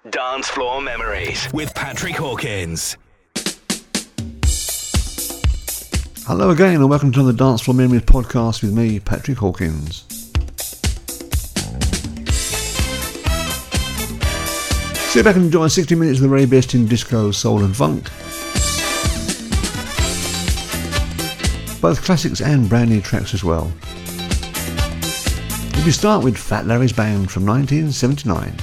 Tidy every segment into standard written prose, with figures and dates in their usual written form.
Dance Floor Memories with Patrick Hawkins. Hello again and welcome to the Dance Floor Memories podcast with me, Patrick Hawkins. Sit back and enjoy 60 minutes of the very best in disco, soul and funk. Both classics and brand new tracks as well. We start with Fat Larry's Band from 1979.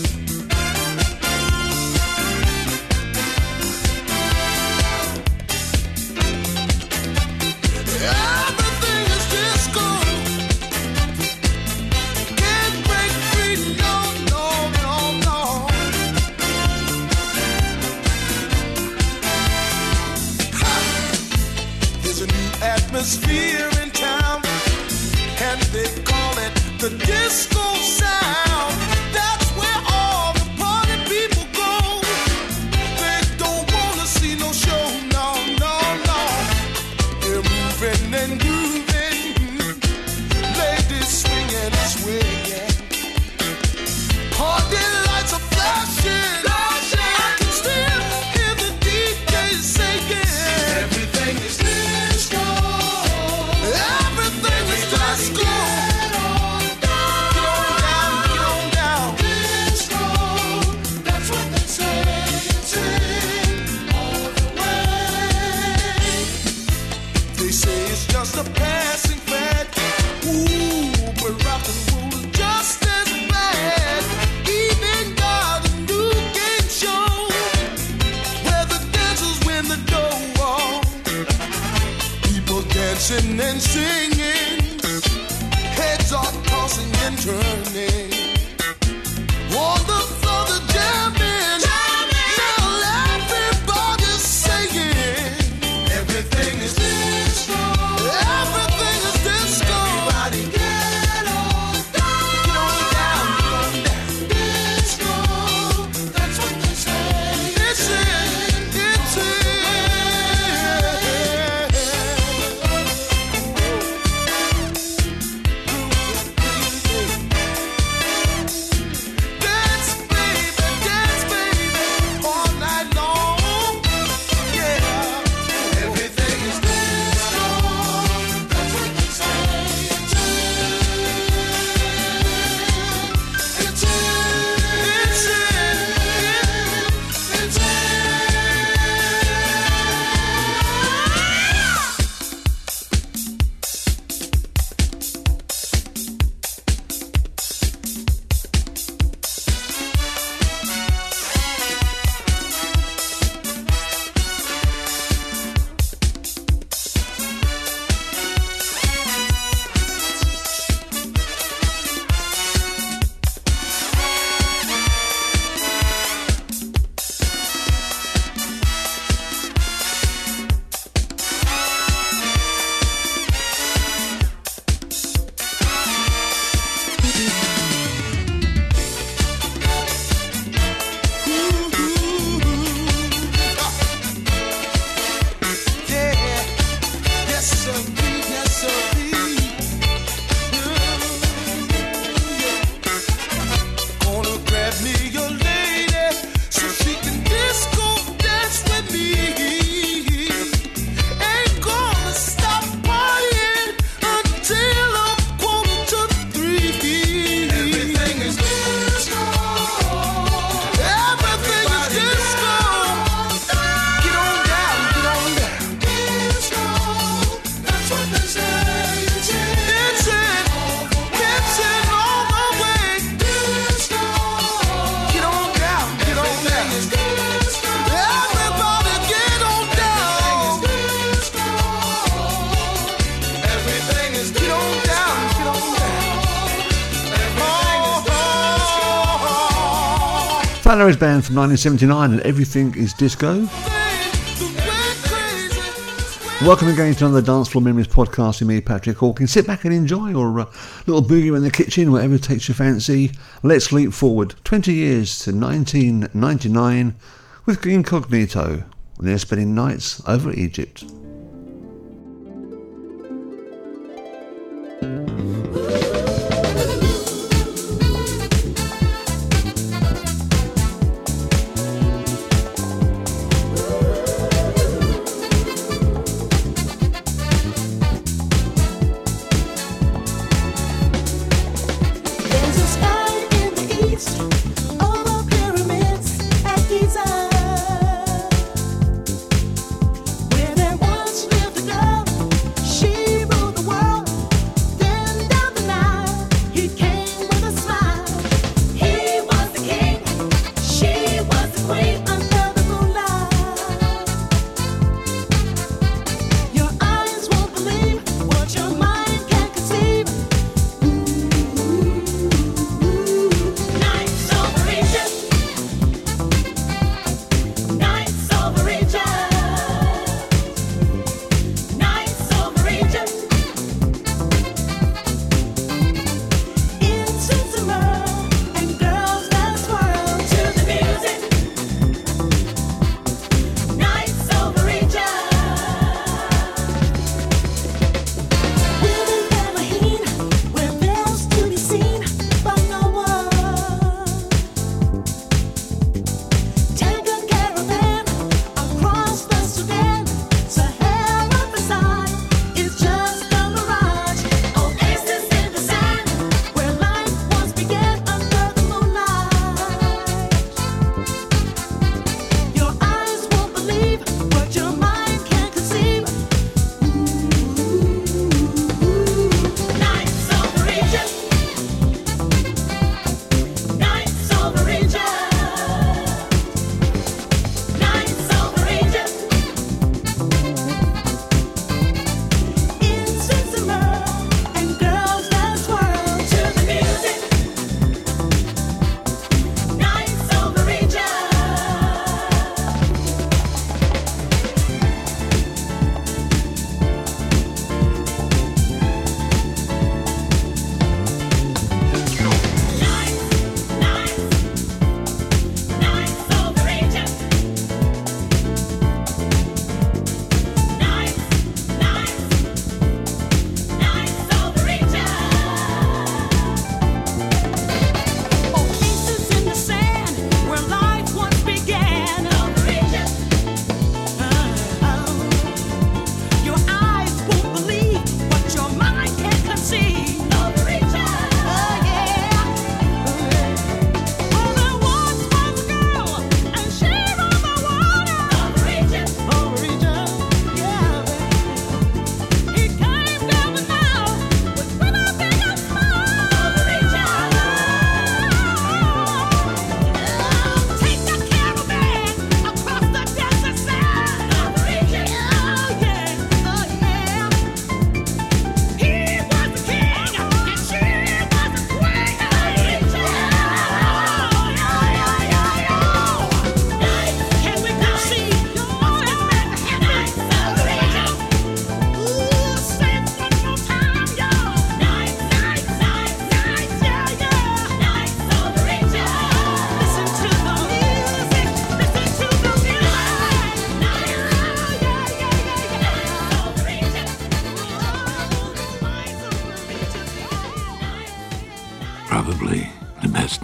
Atmosphere in town, and they call it the disco sound. That's where all the party people go. They don't wanna see no show, no, no, no. They're moving and grooving, ladies swinging and swinging. Party lights are flashing, I can still hear the DJ singing. Everything is disco. Everything is disco. Get on down. Disco, that's what they say. Sing all the way. They say it's just a passing fad. Ooh, but rock and roll is just as bad. Even got a new game show where the dancers win the dough. People dancing and singing, heads are tossing and turning. On the floor, the jamming, now everybody's saying everything is disco. Everything is disco. Everybody get on down. Disco, that's what they say. It's Dance, baby, all night long. Yeah, everything is disco. That's what they say. Fat Larry's Band from 1979 and Everything is Disco. Welcome again to another Dance Floor Memories podcast with me, Patrick Hawkins. Sit back and enjoy, or a little boogie in the kitchen, whatever takes your fancy. Let's leap forward 20 years to 1999 with Incognito. They're spending nights over Egypt.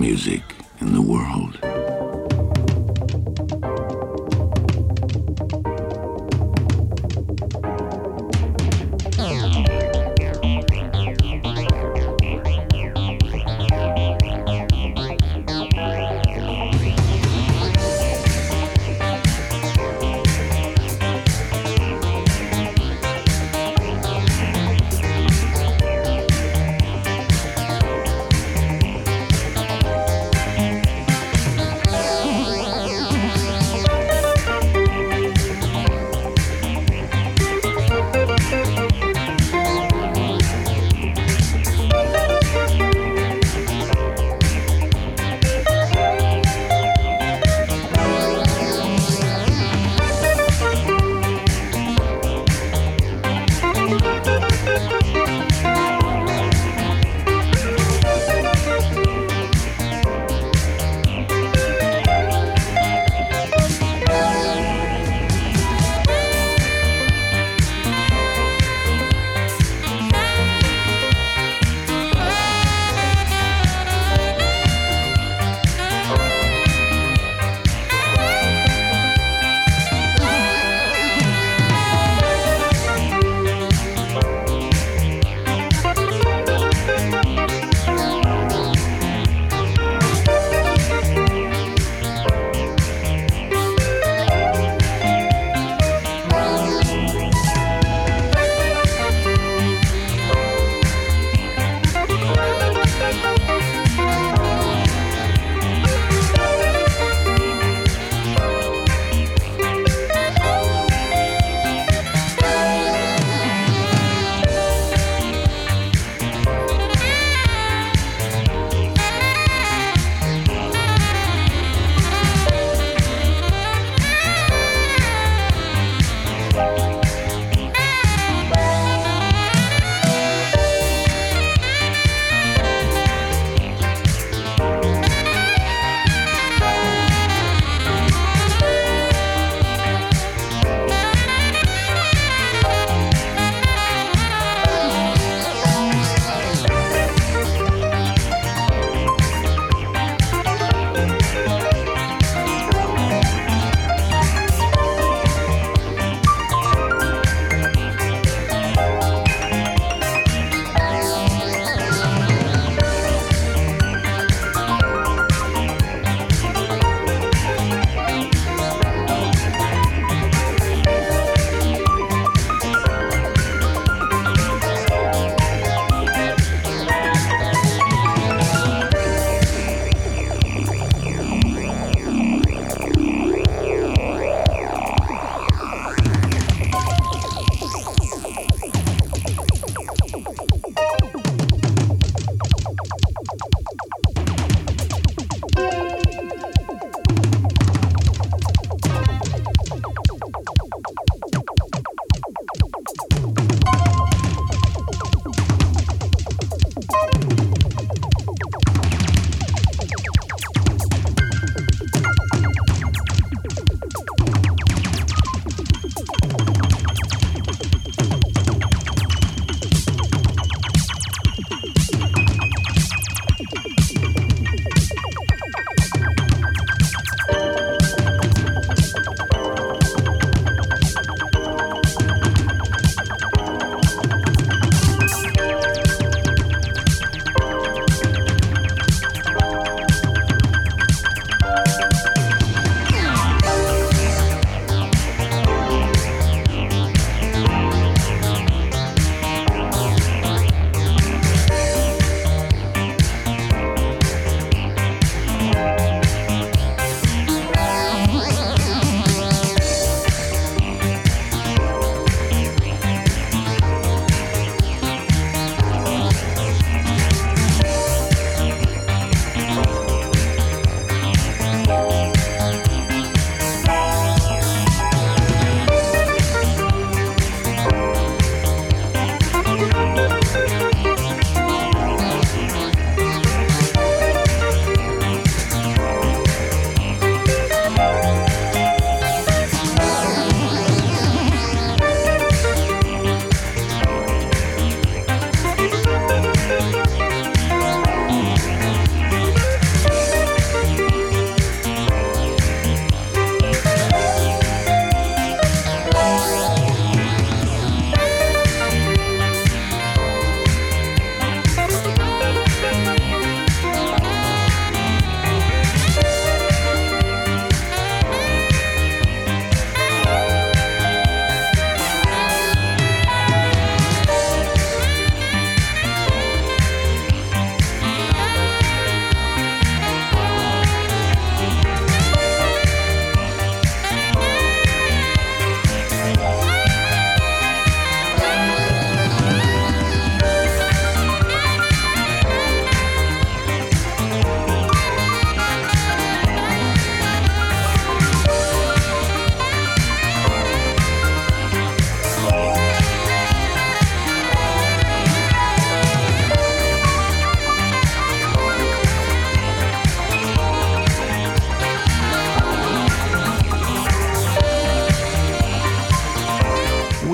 music in the world.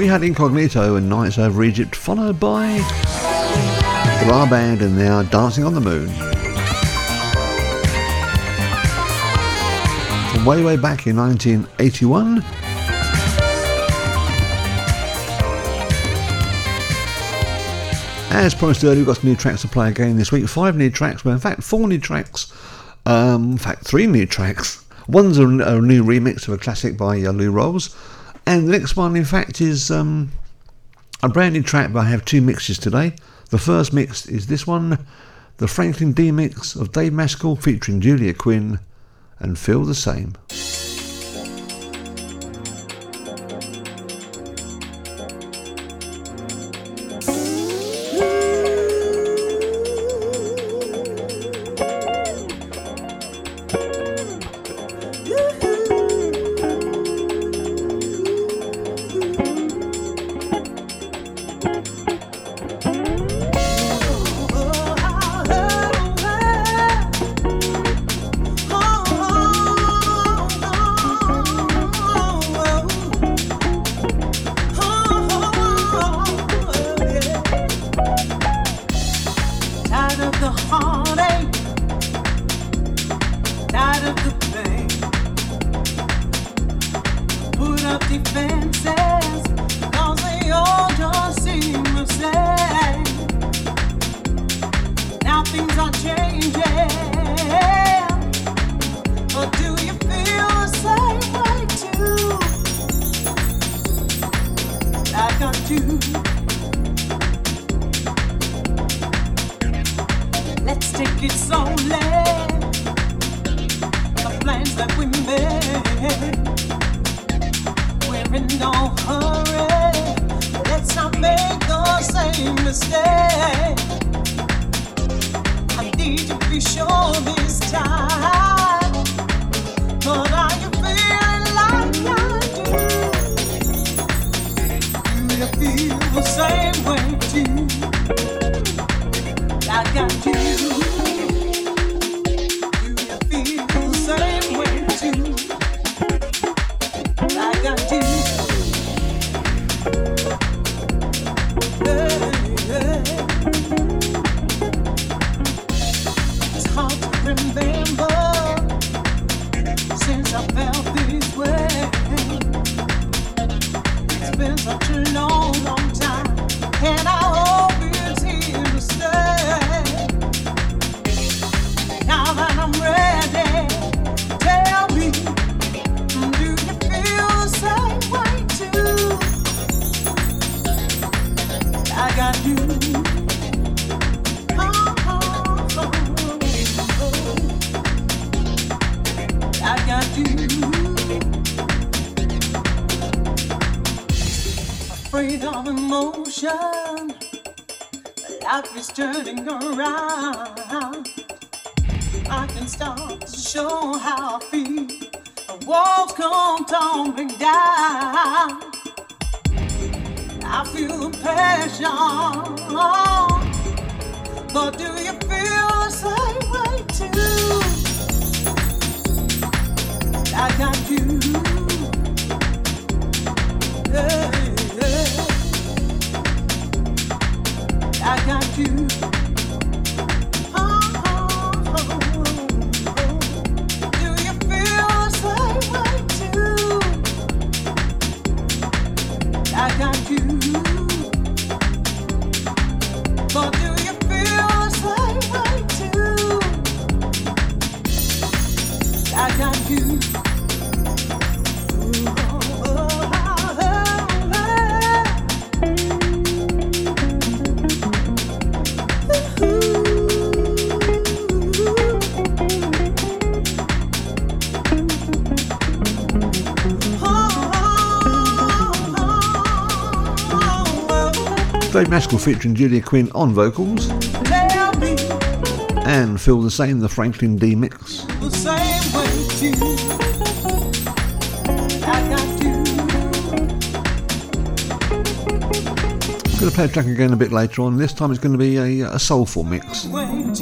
We had Incognito and Nights Over Egypt, followed by the Ra Band and now Dancing on the Moon. From way back in 1981. As promised earlier, we've got some new tracks to play again this week. 5 new tracks, well in fact 4 new tracks. In fact 3 new tracks. One's a new remix of a classic by Lou Rawls. And the next one in fact is a brand new track, but I have 2 mixes today. The first mix is this one, the Franklin D mix of Dave Maskell featuring Julia Quinn and Feel the Same. Life is turning around. I can start to show how I feel. The walls come tumbling down. I feel the passion. But do you feel the same way too? I got you. Yeah, yeah. I got you. Do you feel the same way too? I got you. But do you feel the same way too? I got you. Dave Maskell featuring Julia Quinn on vocals, and Feel the Same, the Franklin D mix. The same way too. I got you. I'm going to play a track again a bit later on. This time it's going to be a soulful mix. And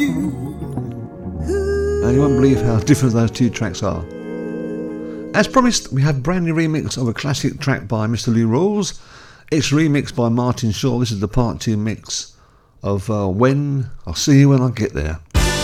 you won't believe how different those 2 tracks are. As promised, we have a brand new remix of a classic track by Mr. Lou Rawls. It's remixed by Martin Shaw. This is the part 2 mix of When I'll See You When I Get There.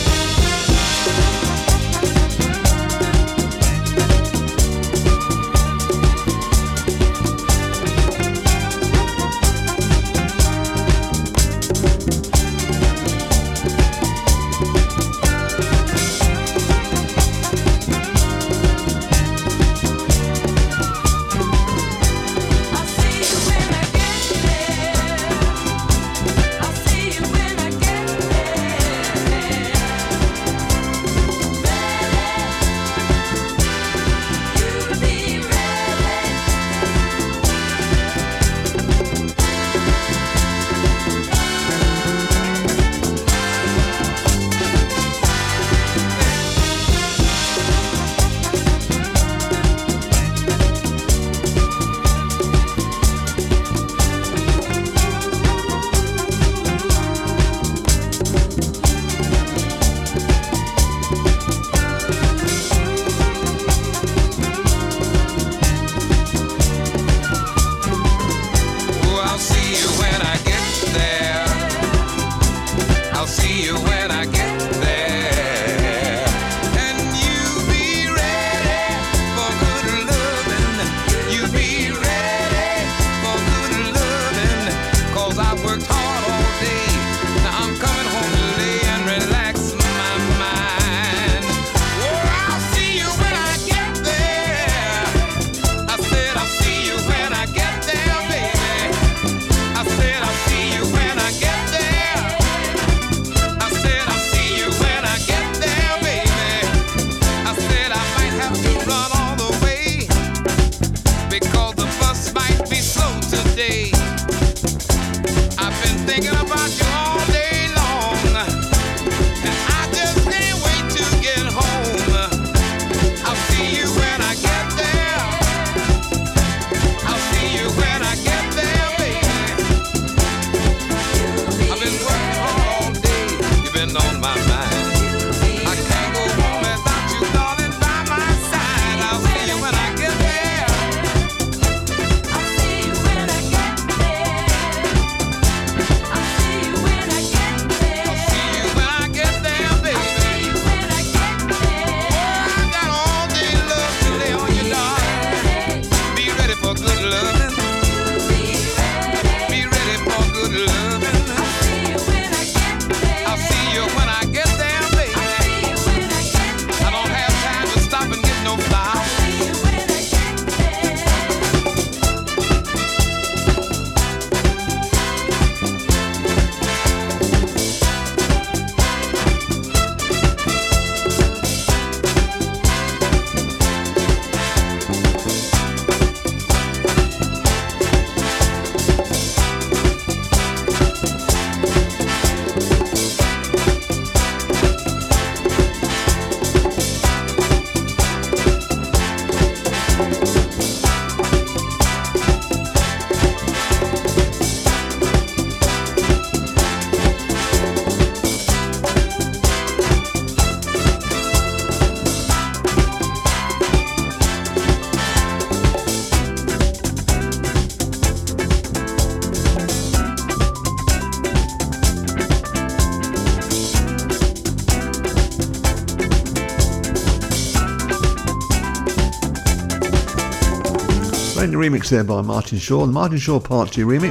Remix there by Martin Shaw, the Martin Shaw Part 2 remix.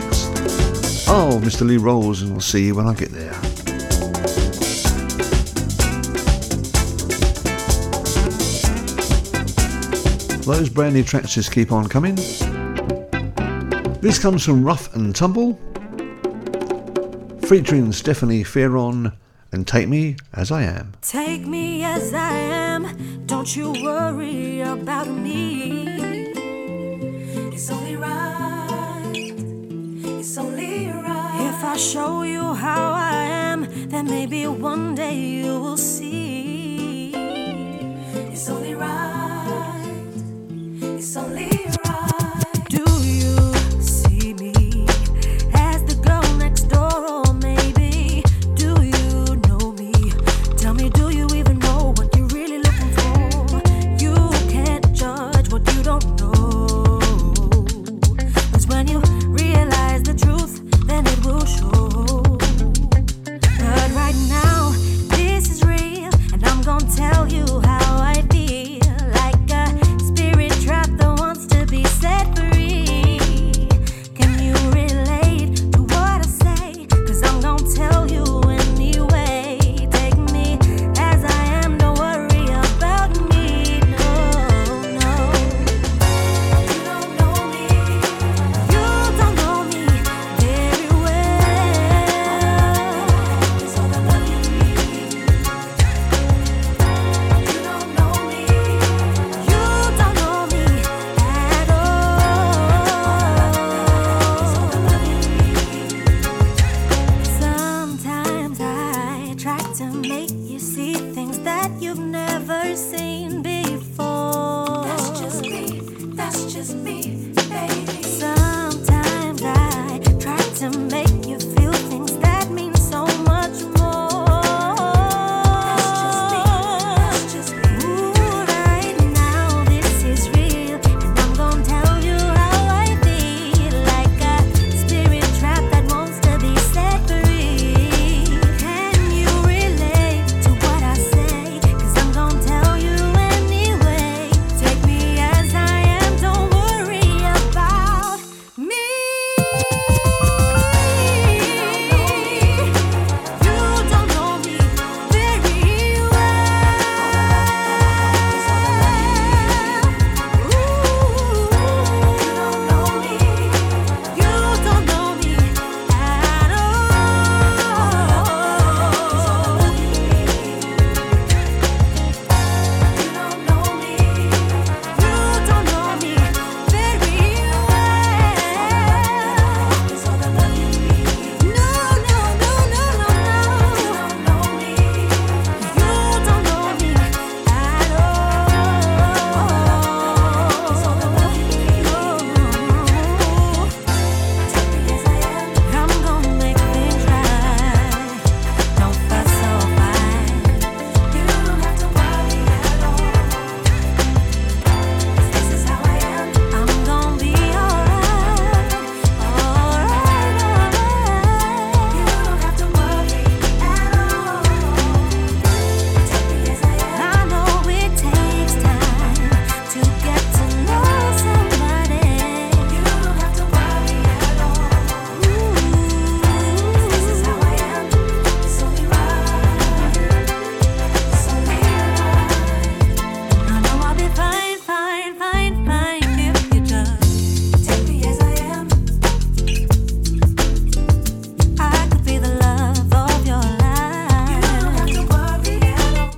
Oh, Mr. Lee Rolls, and I'll see you when I get there. Those brand new tracks just keep on coming. This comes from Rough and Tumble, featuring Stephanie Fearon and Take Me As I Am. Take me as I am, don't you worry about me. It's only right, it's only right. If I show you how I am, then maybe one day you will see. It's only right, it's only right. Do you see me as the girl next door, or maybe do you know me? Tell me, do you even know what you're really looking for? You can't judge what you don't know. When you realize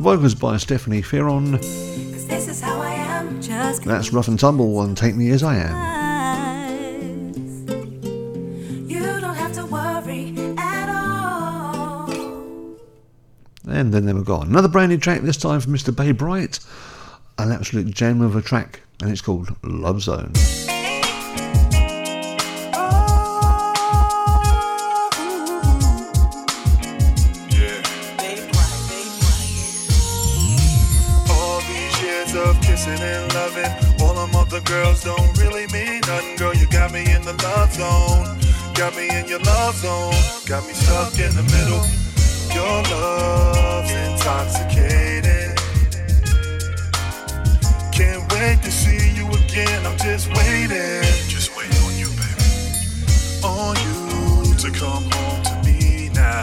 vocals by Stephanie Ferron. 'Cause this is how I am. Just That's Rough and Tumble and Take Me As I Am. you don't have to worry at all. And then they were gone. Another brand new track, this time from Mr. Bay Bright. An absolute gem of a track, and it's called Love Zone. Kissing and loving, all them other girls don't really mean nothing. Girl, you got me in the love zone, got me in your love zone, got me stuck in the middle. Your love's intoxicating. Can't wait to see you again. I'm just waiting on you, baby, on you to come home to me now,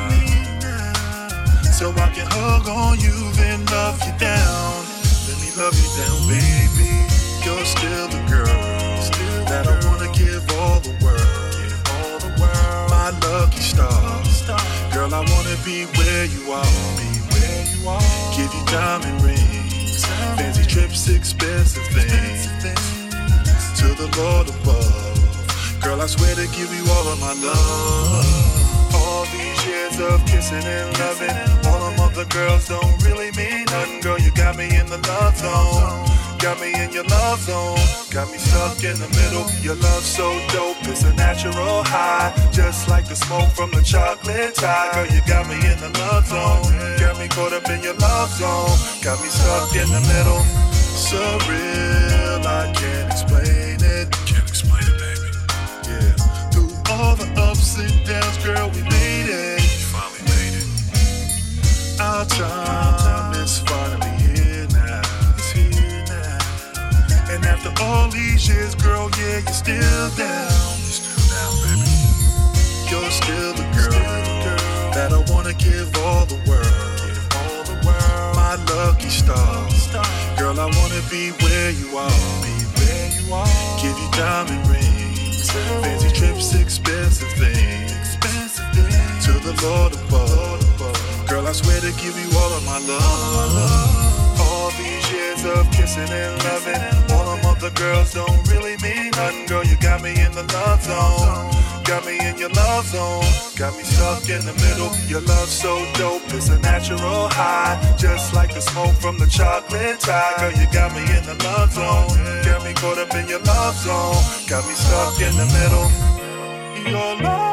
so I can hug on you, then love you down. Love you down, baby. You're still the girl that I wanna give all the world. My lucky star. Girl, I wanna be where you are. Give you diamond rings, fancy trips, expensive things. To the Lord above. Girl, I swear to give you all of my love. All these years of kissing and loving, all them other girls don't really mean nothing. Girl, you got me in the love zone, got me in your love zone, got me stuck in the middle. Your love's so dope, it's a natural high, just like the smoke from the chocolate tie. Girl, you got me in the love zone, got me caught up in your love zone, got me stuck in the middle. Surreal, I can't explain it. Can't explain it, baby. Yeah, through all the ups and downs, girl, we made it. You finally made it. Our time is finally here now. It's here now. And after all these years, girl, yeah, you're still down. You're still down, baby. You're still the girl that I wanna give all the world. My lucky star. Girl, I wanna be where you are. Give you diamond rings, fancy trips, expensive things. To the Lord above. Girl, I swear to give you all of my love. All these years of kissing and loving, all them other girls don't really mean nothing. Girl, you got me in the love zone, got me in your love zone, got me stuck in the middle. Your love's so dope, it's a natural high, just like the smoke from the chocolate tie. Girl, you got me in the love zone, got me caught up in your love zone, got me stuck in the middle. Your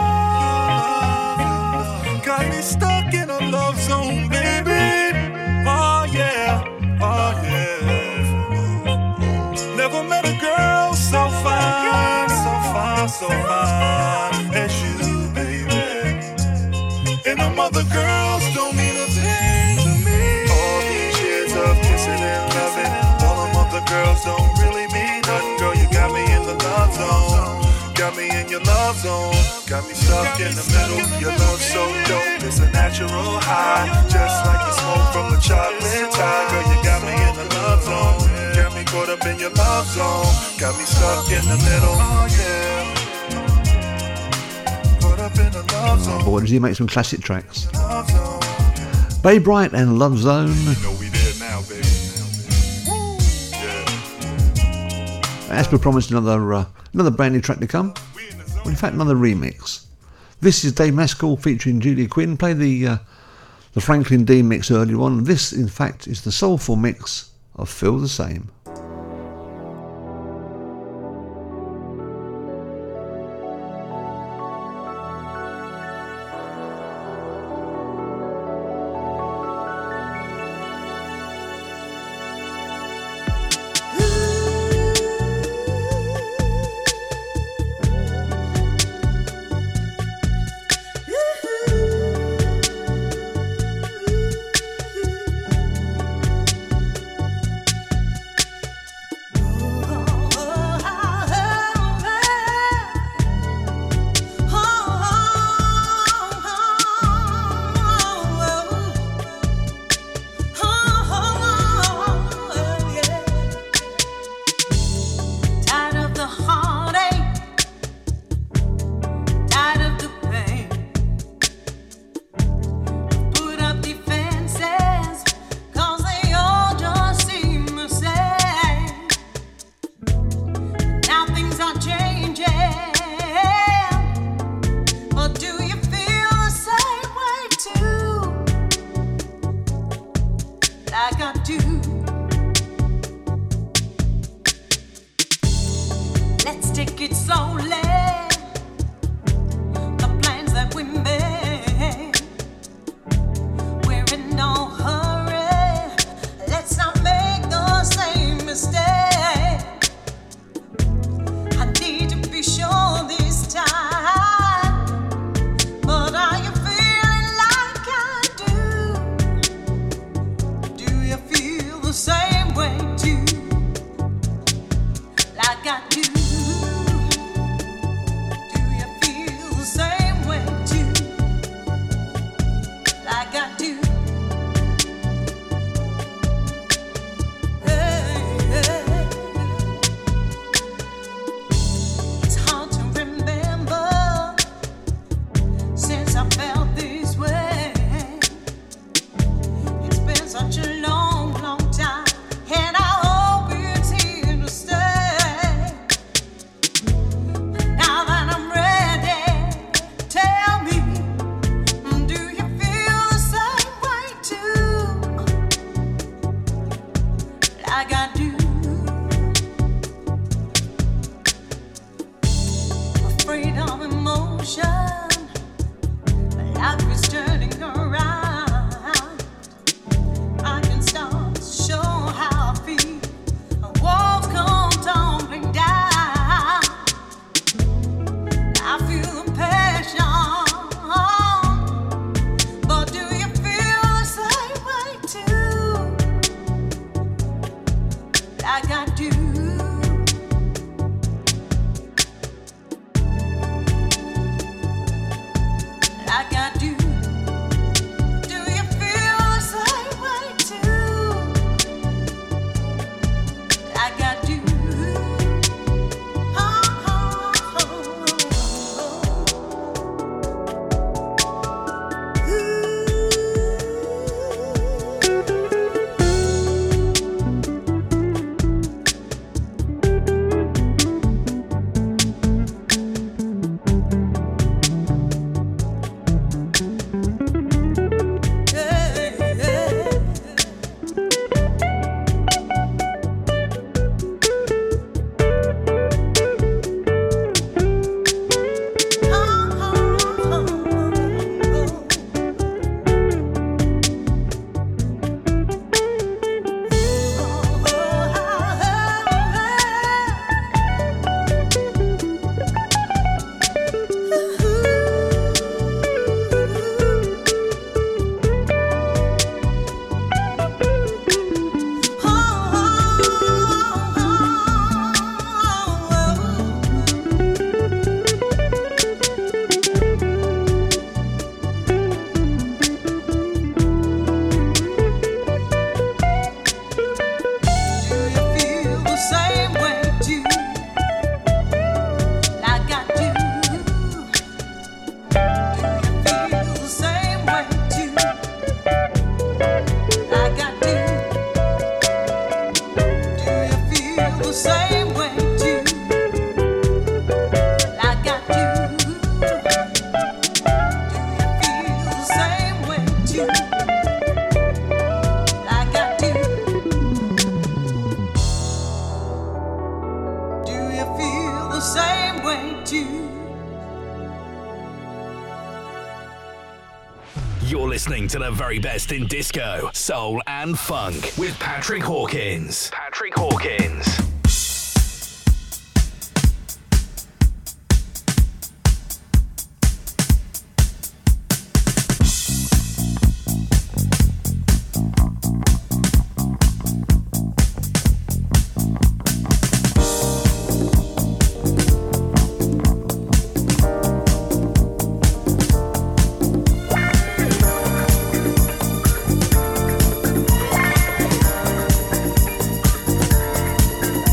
love got me stuck in a love zone, baby. Oh yeah, oh yeah. Never met a girl so fine, so fine, so fine as you, baby. And them other girls don't mean a thing to me. All these years of kissing and loving, all them other girls don't really mean nothing. Girl, you got me in the love zone, got me in your love zone, got me stuck in the middle. Your love's so dope, it's a natural high, just like the smoke from the chocolate tie. Girl, you got me in the love zone, got me caught up in your love zone, got me stuck in the middle. Oh yeah, caught up in the love zone. Oh boy, does he make some classic tracks. Bay Bright and Love Zone. You know we there now, baby. Yeah. As per promised, another brand new track to come. Well, in fact, another remix. This is Dave Maskell featuring Julia Quinn. Play the Franklin D mix earlier on. This, in fact, is the soulful mix of Feel the Same. take it slowly. The plans that we made, we're in no hurry. Let's not make the same mistake. I need to be sure this time. But are you feeling like I do? Do you feel the same way too? Like I do. Do you feel the same way too? Like I do. Hey, hey. It's hard to remember since I felt this way. It's been such a long, long time, and I hope it's here to stay. Now that I'm ready, tell me, do you feel the same way too? Like I do. Afraid of emotion, life is turning around. I can start to show how I feel. Walls come tumbling down. I feel the passion, but do you feel the same way too? Like I do. Like I do. Do you feel the same way too? Like I do. Do you feel the same way too? Like I do. Do you feel the same way too? Like I do. Do you feel the same way too? Like I do. Do you feel the same way too? Like I do. Do you feel the same way too? You're listening to the very best in disco, soul, and funk with Patrick Hawkins. Patrick Hawkins. Hey,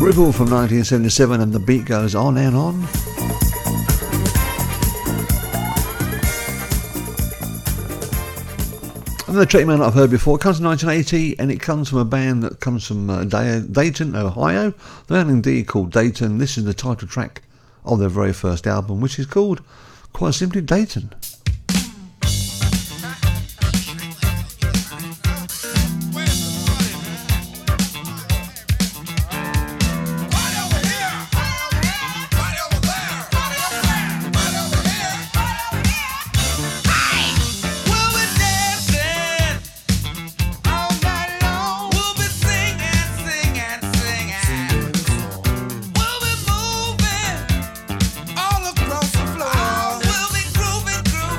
Gribble from 1977, and the beat goes on and on. Another treatment I've heard before. It comes from 1980, and it comes from a band that comes from Dayton, Ohio. The band indeed called Dayton. This is the title track of their very first album, which is called, quite simply, Dayton. All across the floor, we'll be grooving.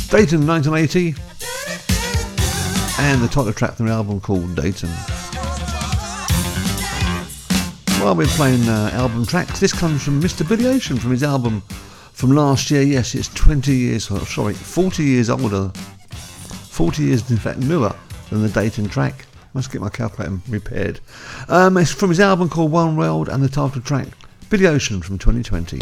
Dayton 1980, and the title track from the album called Dayton. While we're playing album tracks, this comes from Mr. Billy Ocean from his album from last year. Yes, it's 40 years older. 40 years, in fact, newer than the Dayton track. Must get my calculator repaired. It's from his album called One World, and the title track, Billy Ocean from 2020.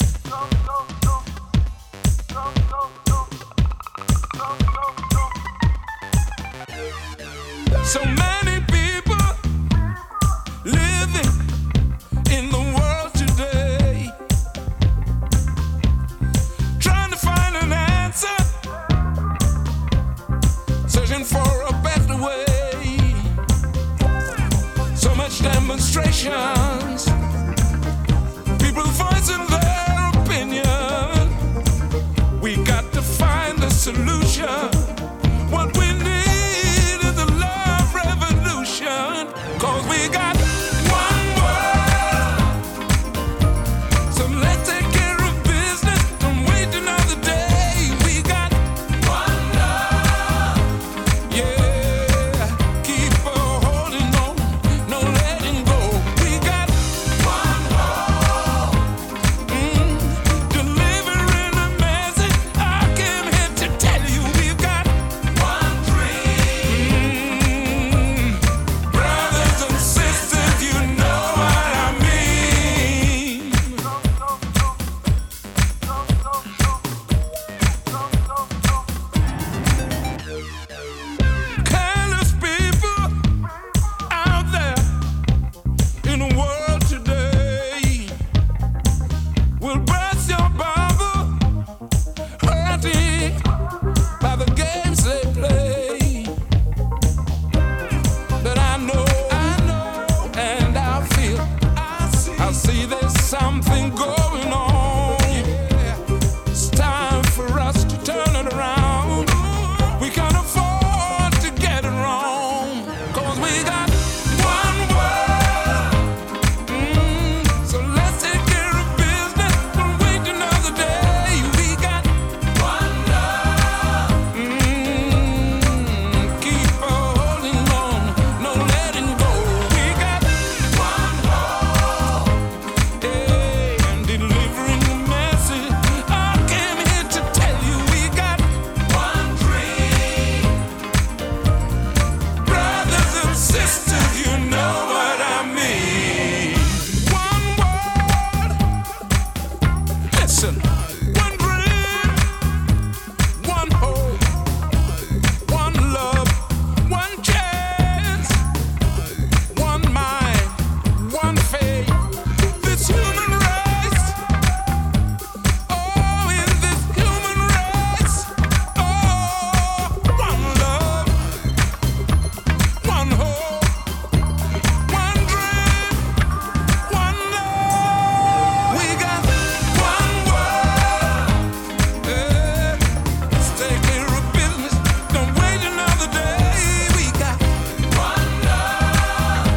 So many people living in the world today, trying to find an answer, searching for a better way. So much demonstrations, people voicing their opinion. We got to find the solution. What we need is a love revolution. 'Cause we got one world. So let's take care of business. Don't wait another day. We got one love. Yeah, keep holding on, no letting go. We got one hope. Delivering a message. I came here to tell you we've got one dream. Brothers and sisters, you know what I mean. Careless people out there in the world today will burst your bubble, hurting by the games they play. But I know, and I feel, I see there's something going on. It's time for us to turn it around. We can't afford to get it wrong. 'Cause we got one world. So let's take care of business. Don't wait another day. We got one love. Keep holding on, no letting go. We got one hope. And delivering the message. I came here to tell you we got one dream. Brothers and sisters, you know what I mean. One word. Listen. One dream. One hope. One love. One chance. One mind. One faith. This human race. Oh, in this human race. Oh, one love. One hope. One dream. One love. We got one world. Let's take care of business. Don't wait another day. We got one love.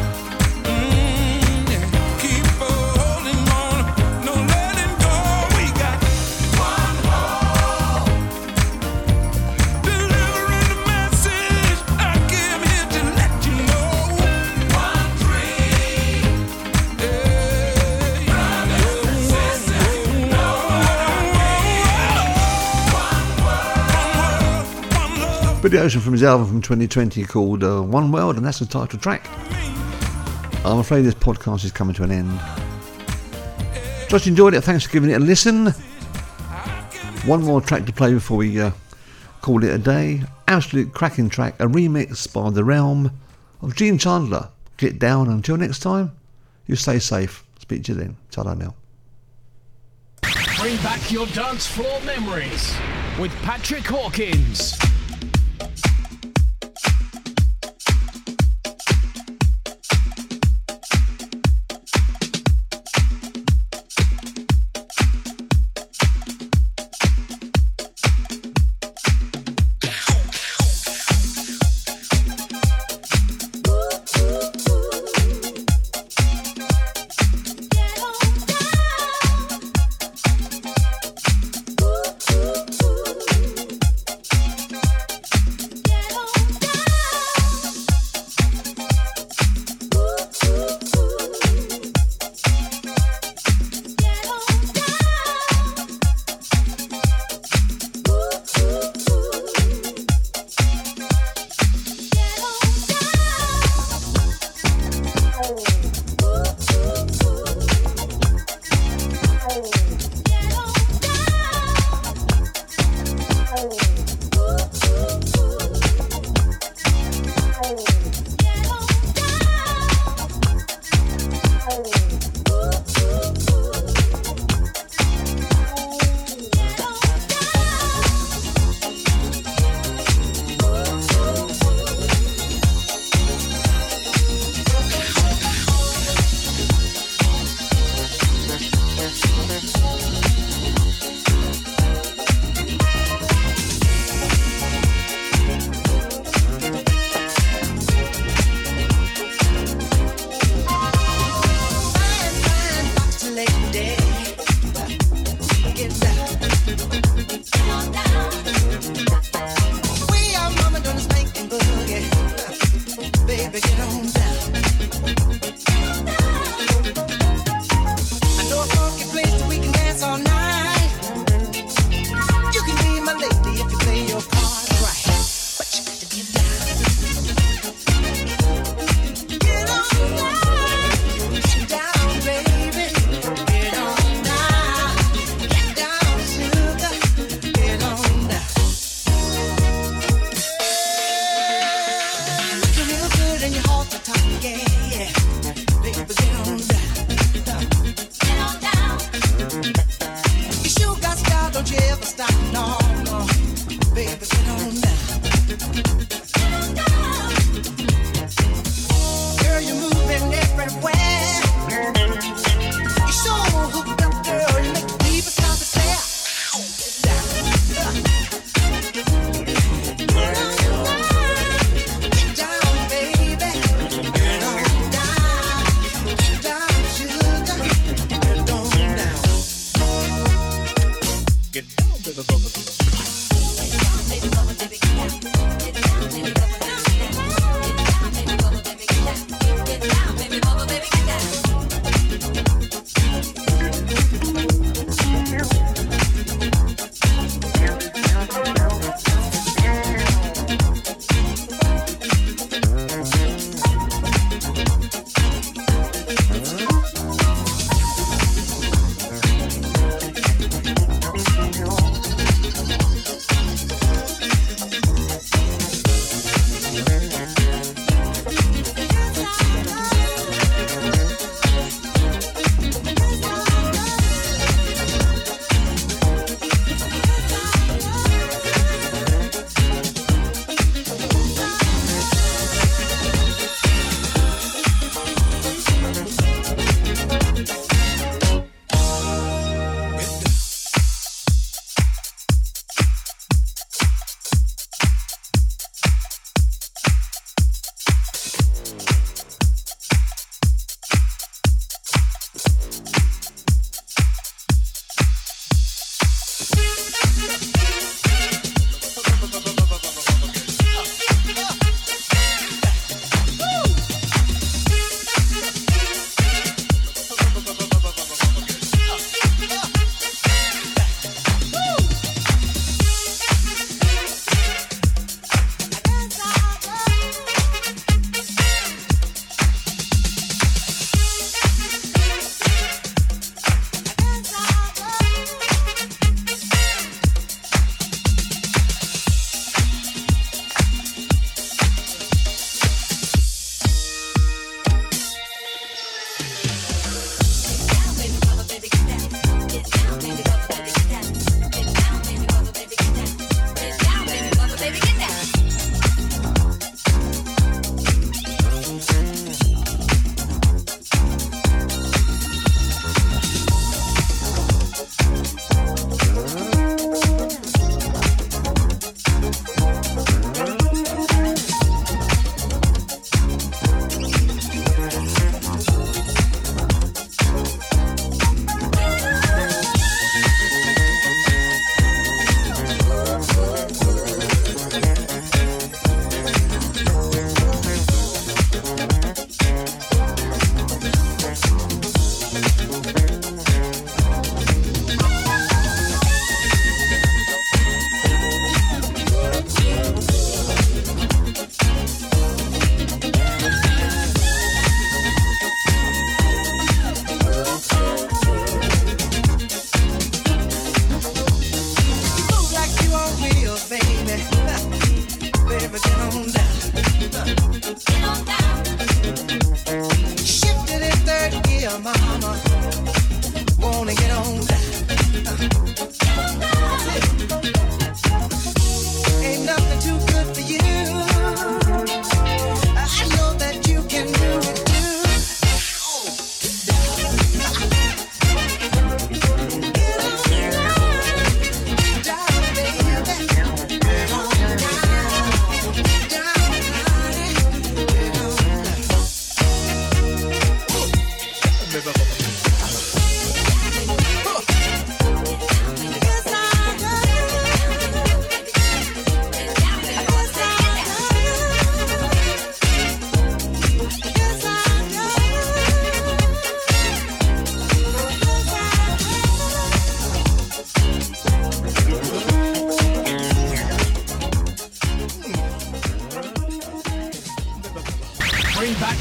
Keep holding on, no letting go. We got one hope. Delivering the message. I came here to let you know. One dream. Brothers and sisters, you know what I mean. One world, one love. Billy Ocean from his album from 2020 called One World, and that's the title track. I'm afraid this podcast is coming to an end. Just enjoyed it. Thanks for giving it a listen. One more track to play before we call it a day. Absolute cracking track, a remix by The Realm of Gene Chandler. Get down. Until next time, you stay safe. Speak to you then. Ta-da now. Bring back your dance floor memories with Patrick Hawkins.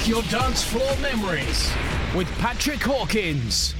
your dance floor memories with Patrick Hawkins.